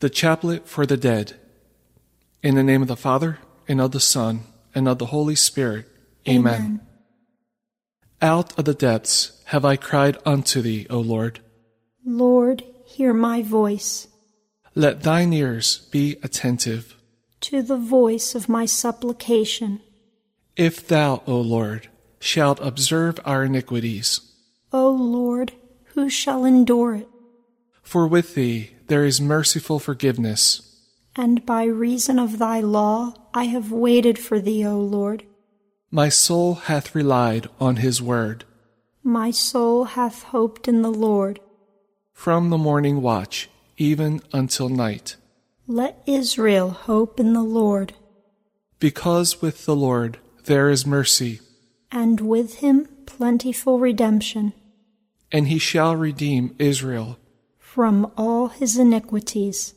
The Chaplet for the Dead. In the name of the Father, and of the Son, and of the Holy Spirit. Amen. Out of the depths have I cried unto thee, O Lord. Lord, hear my voice. Let thine ears be attentive To the voice of my supplication. If thou, O Lord, shalt observe our iniquities. O Lord, who shall endure it? For with thee there is merciful forgiveness. And by reason of thy law I have waited for thee, O Lord. My soul hath relied on his word. My soul hath hoped in the Lord. From the morning watch even until night. Let Israel hope in the Lord. Because with the Lord there is mercy, And with him plentiful redemption and he shall redeem Israel. from all his iniquities.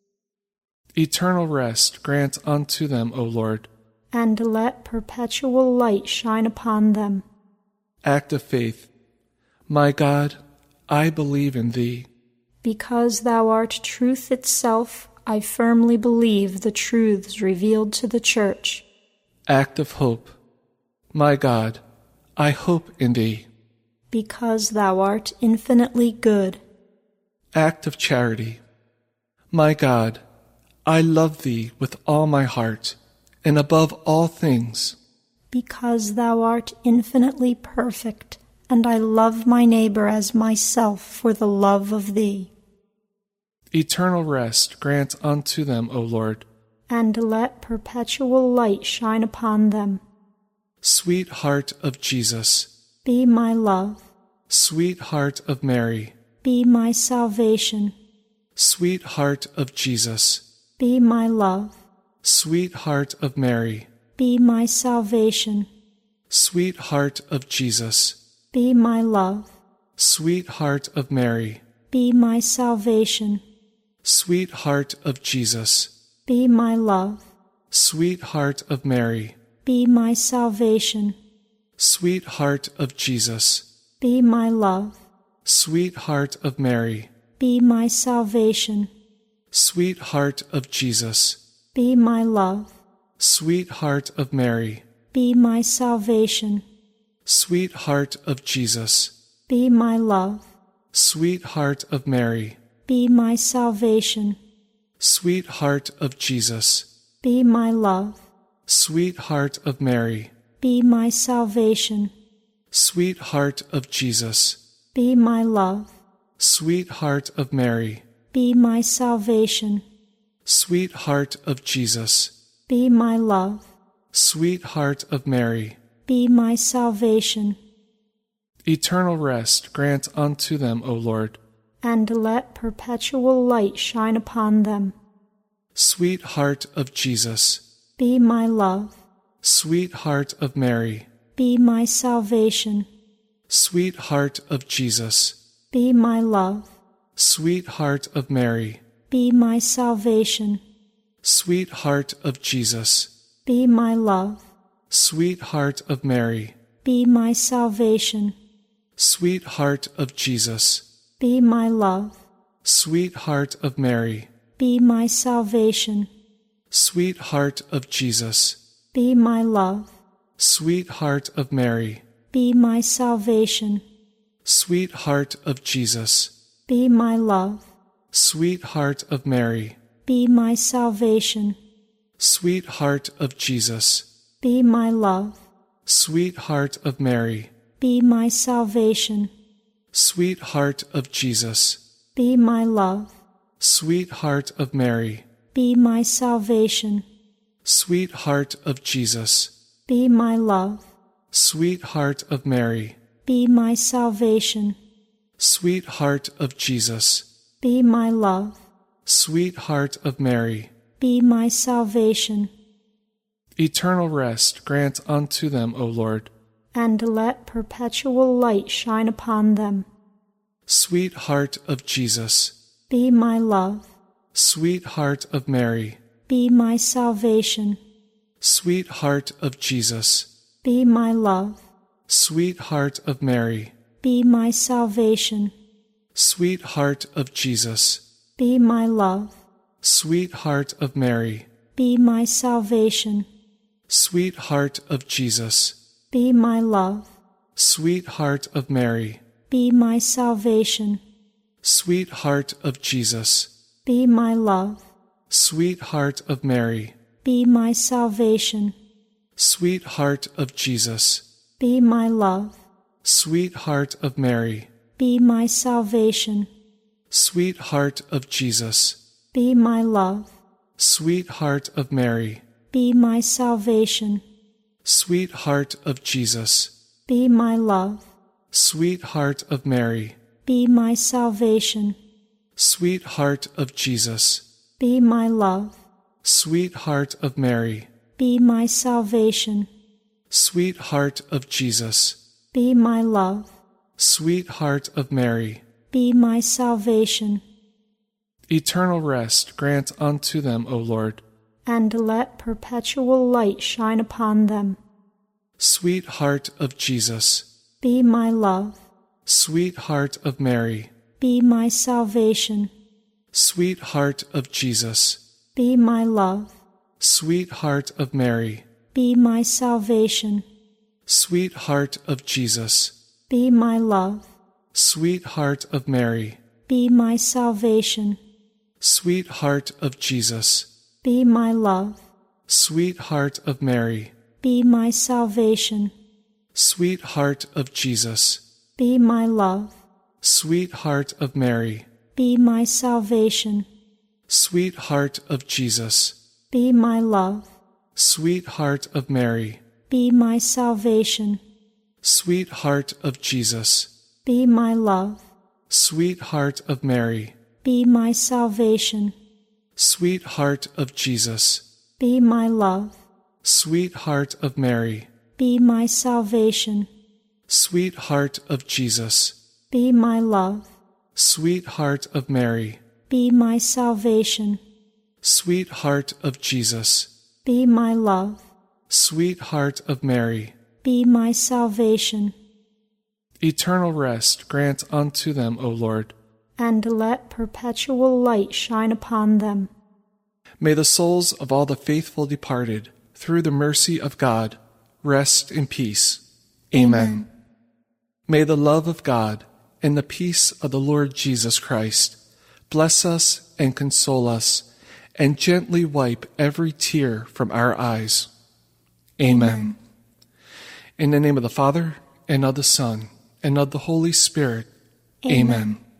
Eternal rest grant unto them, O Lord. And let perpetual light shine upon them. Act of faith. My God, I believe in thee. Because thou art truth itself, I firmly believe the truths revealed to the Church. Act of hope. My God, I hope in thee. Because thou art infinitely good. Act of charity. My God, I love thee with all my heart, and above all things. Because thou art infinitely perfect, and I love my neighbor as myself for the love of thee. Eternal rest grant unto them, O Lord. And let perpetual light shine upon them. Sweet heart of Jesus, Be my love. sweet heart of Mary, Be my salvation. sweet heart of Jesus, Be my love. sweet heart of Mary, Be my salvation. sweet heart of Jesus, Be my love. sweet heart of Mary, Be my salvation. sweet heart of Jesus, Be my love. sweet heart of Mary, Be my salvation. sweet heart of Jesus, Be my love. sweet heart of Mary, Be my salvation. sweet heart of Jesus, Be my love. sweet heart of Mary, Be my salvation. sweet heart of Jesus, Be my love. sweet heart of Mary, Be my salvation. sweet heart of Jesus, Be my love. sweet heart of Mary, Be my salvation. sweet heart of Jesus, Be my love. sweet heart of Mary, Be my salvation. sweet heart of Jesus, Be my love. sweet heart of Mary. Be my salvation. Eternal rest grant unto them, O Lord. And let perpetual light shine upon them. Sweet heart of Jesus, Be my love. sweet heart of Mary, Be my salvation. sweet heart of Jesus, Be my love. sweet heart of Mary, Be my salvation. sweet heart of Jesus, Be my love. sweet heart of Mary, Be my salvation. sweet heart of Jesus, Be my love. sweet heart of Mary, Be my salvation. sweet heart of Jesus, Be my love. sweet heart of Mary, Be my salvation. sweet heart of Jesus, Be my love. sweet heart of Mary, Be my salvation. sweet heart of Jesus, Be my love. sweet heart of Mary, Be my salvation. sweet heart of Jesus, Be my love. sweet heart of Mary, Be my salvation. sweet heart of Jesus, Be my love. sweet heart of Mary, Be my salvation. sweet heart of Jesus, Be my love. sweet heart of Mary. Be my salvation. Eternal rest grant unto them, O Lord. And let perpetual light shine upon them. Sweet heart of Jesus, Be my love. sweet heart of Mary, Be my salvation. Sweet heart of Jesus, Be my love. sweet heart of Mary, Be my salvation. sweet heart of Jesus, Be my love. Sweet Heart of Mary, be my salvation. Sweet Heart of Jesus, Be my love. Sweet Heart of Mary, Be my salvation. Sweet Heart of Jesus, Be my love. Sweet Heart of Mary, Be my salvation. Sweet Heart of Jesus, Be my love. Sweet Heart of Mary, Be my salvation. Sweet Heart of Jesus, Be my love. Sweet Heart of Mary, Be my salvation. Sweet Heart of Jesus, Be my love. Sweet Heart of Mary, Be my salvation. Sweet Heart of Jesus, Be my love. Sweet Heart of Mary, Be my salvation. Sweet Heart of Jesus, Be my love. Sweet Heart of Mary, Be my salvation. eternal rest grant unto them, O Lord. And let perpetual light shine upon them. Sweet Heart of Jesus, Be my love. Sweet Heart of Mary, Be my salvation. Sweet Heart of Jesus, Be my love. Sweet Heart of Mary, Be my salvation. Sweet Heart of Jesus, Be my love. Sweet Heart of Mary, Be my salvation. Sweet Heart of Jesus, Be my love. Sweet Heart of Mary, Be my salvation. Sweet Heart of Jesus, Be my love. Sweet Heart of Mary, Be my salvation. Sweet Heart of Jesus, Be my love. Sweet Heart of Mary, Be my salvation. Sweet Heart of Jesus, Be my love. Sweet Heart of Mary, Be my salvation. Sweet Heart of Jesus, Be my love. Sweet Heart of Mary, Be my salvation. Sweet Heart of Jesus, Be my love. Sweet Heart of Mary, Be my salvation. Sweet Heart of Jesus, Be my love. Sweet Heart of Mary, Be my salvation. eternal rest grant unto them, O Lord. And let perpetual light shine upon them. May the souls of all the faithful departed, through the mercy of God, rest in peace. Amen. May the love of God and the peace of the Lord Jesus Christ bless us and console us and gently wipe every tear from our eyes. Amen. In the name of the Father, and of the Son, and of the Holy Spirit. Amen.